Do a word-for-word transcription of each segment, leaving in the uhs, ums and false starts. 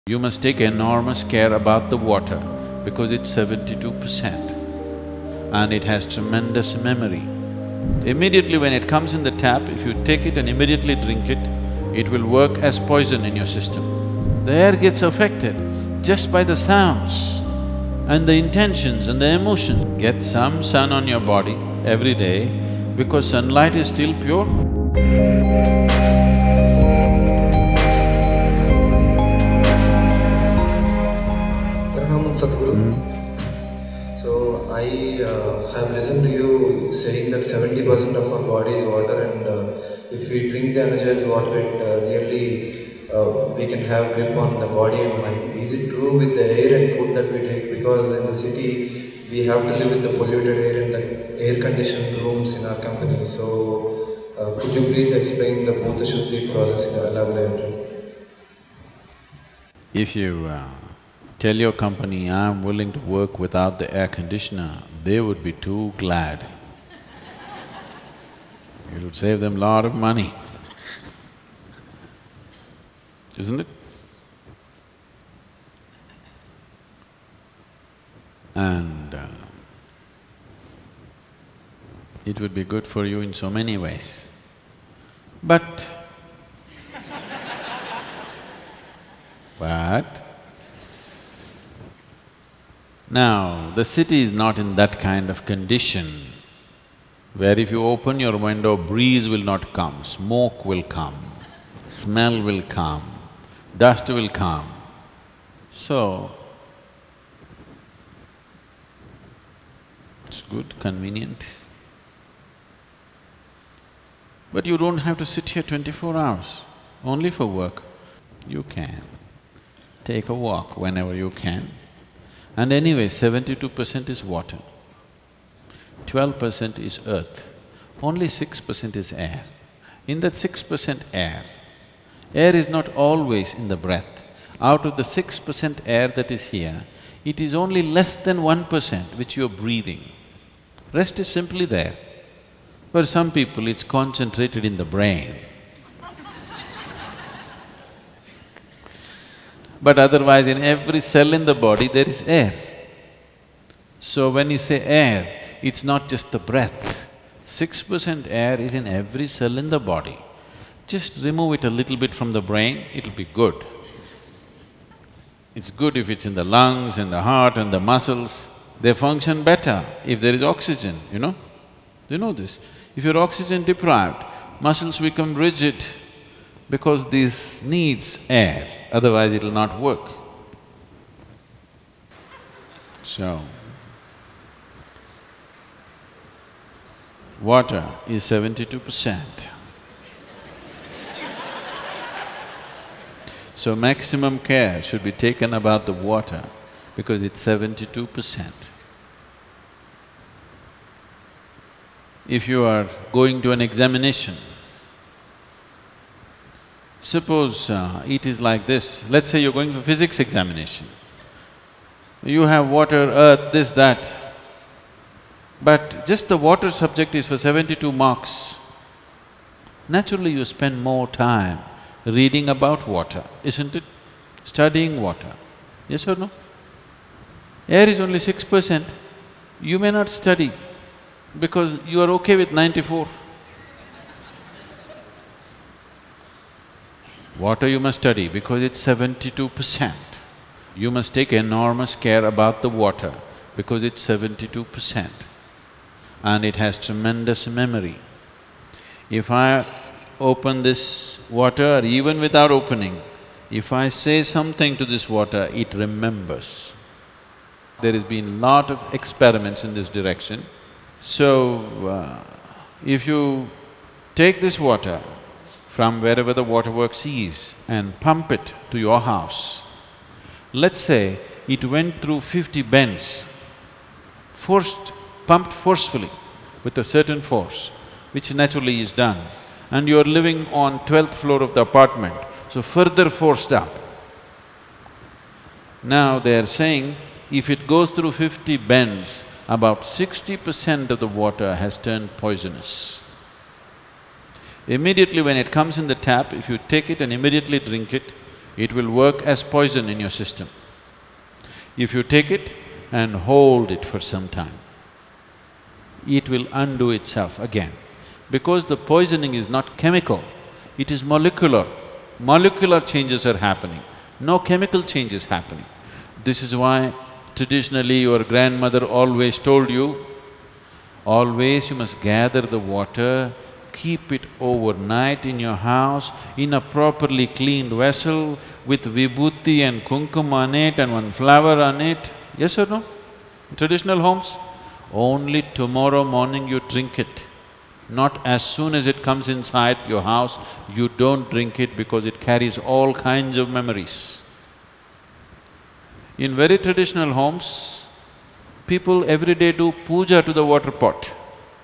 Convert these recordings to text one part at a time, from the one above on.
You must take enormous care about the water because it's seventy-two percent and it has tremendous memory. Immediately when it comes in the tap, if you take it and immediately drink it, it will work as poison in your system. The air gets affected just by the sounds and the intentions and the emotions. Get some sun on your body every day because sunlight is still pure. Sadhguru. So I uh, have listened to you saying that seventy percent of our body is water, and uh, if we drink the energized water, it uh, really uh, we can have grip on the body and mind. Is it true with the air and food that we take? Because in the city we have to live with the polluted air and the air-conditioned rooms in our company. So uh, could you please explain the Bhuta Shuddhi process in a laboratory? If you uh, tell your company, I'm willing to work without the air conditioner, they would be too glad. It would save them a lot of money, isn't it? And uh, it would be good for you in so many ways. But but now, the city is not in that kind of condition where if you open your window, breeze will not come, smoke will come, smell will come, dust will come. So, it's good, convenient. But you don't have to sit here twenty-four hours, only for work. You can take a walk whenever you can. And anyway, seventy-two percent is water, twelve percent is earth, only six percent is air. In that six percent air, air is not always in the breath. Out of the six percent air that is here, it is only less than one percent which you're breathing. Rest is simply there. For some people, it's concentrated in the brain. But otherwise, in every cell in the body, there is air. So when you say air, it's not just the breath. Six percent air is in every cell in the body. Just remove it a little bit from the brain, it'll be good. It's good if it's in the lungs, in the heart and the muscles. They function better if there is oxygen, you know? Do you know this? If you're oxygen deprived, muscles become rigid, because this needs air, otherwise it'll not work. So, water is seventy-two percent. So maximum care should be taken about the water because it's seventy-two percent. If you are going to an examination, suppose uh, it is like this, let's say you're going for physics examination. You have water, earth, this, that, but just the water subject is for seventy-two marks. Naturally, you spend more time reading about water, isn't it? Studying water, yes or no? Air is only six percent, you may not study because you are okay with ninety-four. Water you must study because it's seventy-two percent. You must take enormous care about the water because it's seventy-two percent and it has tremendous memory. If I open this water, or even without opening, if I say something to this water, it remembers. There has been lot of experiments in this direction. So, uh, if you take this water from wherever the waterworks is and pump it to your house. Let's say it went through fifty bends, forced… pumped forcefully with a certain force, which naturally is done, and you're living on twelfth floor of the apartment, so further forced up. Now they're saying, if it goes through fifty bends, about sixty percent of the water has turned poisonous. Immediately when it comes in the tap, if you take it and immediately drink it, it will work as poison in your system. If you take it and hold it for some time, it will undo itself again. Because the poisoning is not chemical, it is molecular. Molecular changes are happening, no chemical change is happening. This is why traditionally your grandmother always told you, always you must gather the water, keep it overnight in your house in a properly cleaned vessel with vibhuti and kumkum on it and one flower on it. Yes or no? In traditional homes, only tomorrow morning you drink it. Not as soon as it comes inside your house, you don't drink it because it carries all kinds of memories. In very traditional homes, people every day do puja to the water pot.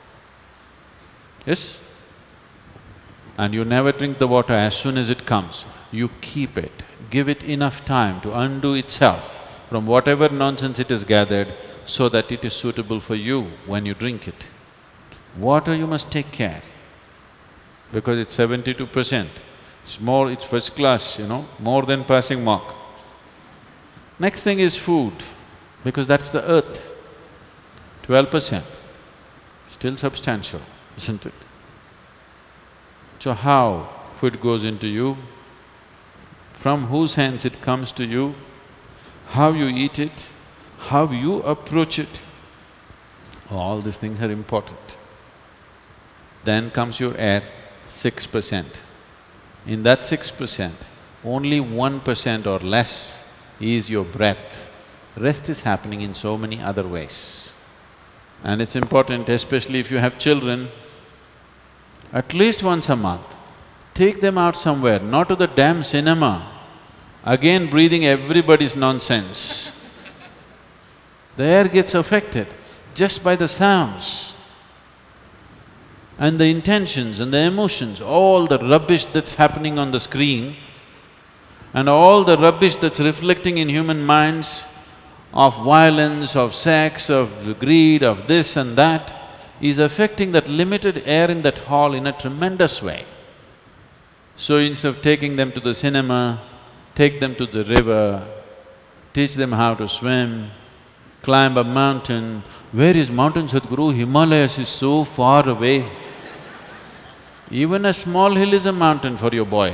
Yes? And you never drink the water as soon as it comes. You keep it, give it enough time to undo itself from whatever nonsense it has gathered so that it is suitable for you when you drink it. Water you must take care, because it's seventy-two percent. It's more… it's first class, you know, more than passing mark. Next thing is food, because that's the earth, twelve percent, still substantial, isn't it? So how food goes into you, from whose hands it comes to you, how you eat it, how you approach it, all these things are important. Then comes your air, six percent. In that six percent, only one percent or less is your breath. Rest is happening in so many other ways. And it's important, especially if you have children, at least once a month, take them out somewhere, not to the damn cinema, again breathing everybody's nonsense. The air gets affected just by the sounds. And the intentions and the emotions, all the rubbish that's happening on the screen and all the rubbish that's reflecting in human minds of violence, of sex, of greed, of this and that, is affecting that limited air in that hall in a tremendous way. So instead of taking them to the cinema, take them to the river, teach them how to swim, climb a mountain. Where is mountain, Sadhguru? Himalayas is so far away. Even a small hill is a mountain for your boy.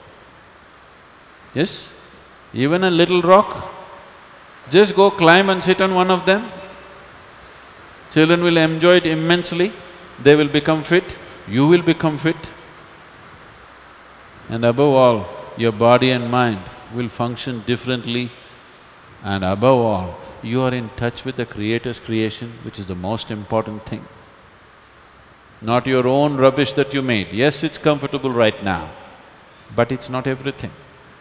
Yes? Even a little rock, just go climb and sit on one of them. Children will enjoy it immensely, they will become fit, you will become fit. And above all, your body and mind will function differently. And above all, you are in touch with the Creator's creation, which is the most important thing. Not your own rubbish that you made. Yes, it's comfortable right now, but it's not everything.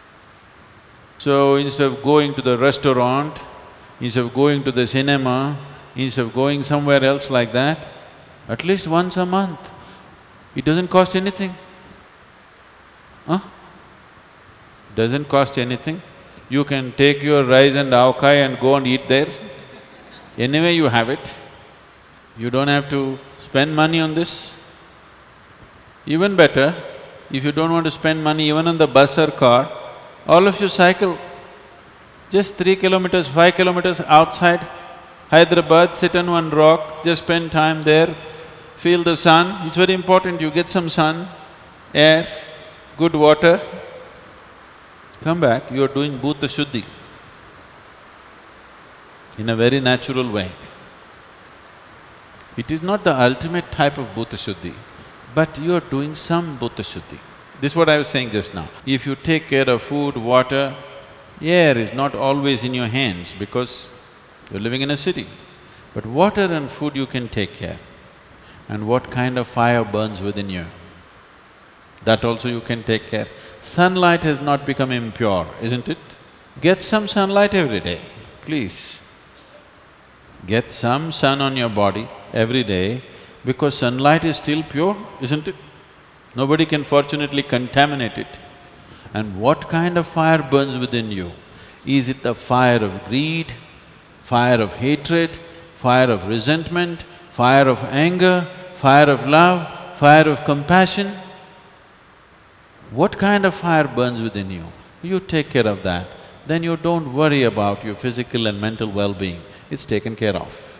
So instead of going to the restaurant, instead of going to the cinema, instead of going somewhere else like that, at least once a month, it doesn't cost anything. Huh? Doesn't cost anything. You can take your rice and avkai and go and eat there. Anyway you have it. You don't have to spend money on this. Even better, if you don't want to spend money even on the bus or car, all of you cycle. Just three kilometers, five kilometers outside Hyderabad, sit on one rock, just spend time there, feel the sun. It's very important you get some sun, air, good water. Come back, you are doing Bhuta Shuddhi in a very natural way. It is not the ultimate type of Bhuta Shuddhi, but you are doing some Bhuta Shuddhi. This is what I was saying just now. If you take care of food, water, air is not always in your hands because you're living in a city. But water and food you can take care. And what kind of fire burns within you, that also you can take care. Sunlight has not become impure, isn't it? Get some sunlight every day, please. Get some sun on your body every day, because sunlight is still pure, isn't it? Nobody can fortunately contaminate it. And what kind of fire burns within you? Is it the fire of greed, fire of hatred, fire of resentment, fire of anger, fire of love, fire of compassion? What kind of fire burns within you? you take care of that, then you don't worry about your physical and mental well-being, it's taken care of.